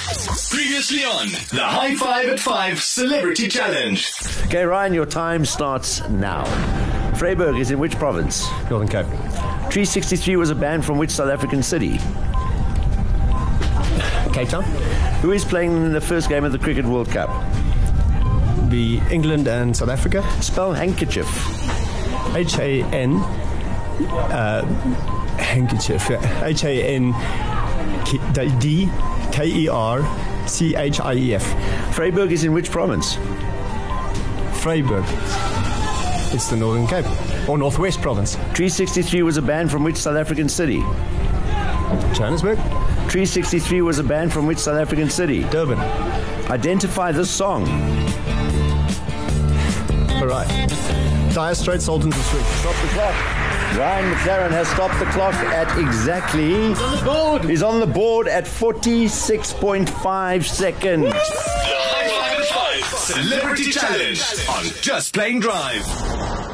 Previously on the High Five at 5 Celebrity Challenge. Okay, Ryan, your time starts now. Vryburg is in which province? Northern Cape. Tree 63 was a band from which South African city? Cape Town. Who is playing in the first game of the Cricket World Cup? Be England and South Africa. Spell handkerchief. H-A-N handkerchief. H-A-N-D-K-E-R-C-H-I-E-F. Vryburg is in which province? Vryburg. It's the Northern Cape or Northwest Province. Tree 63 was a band from which South African city? Johannesburg. Tree 63 was a band from which South African city? Durban. Identify this song. All right. Dire Straits, Sultans of Swing. Stop the clock. Ryan McLaren has stopped the clock at exactly... He's on the board. He's on the board at 46.5 seconds. The High Five at 5 Celebrity Challenge on Just Plain Drive.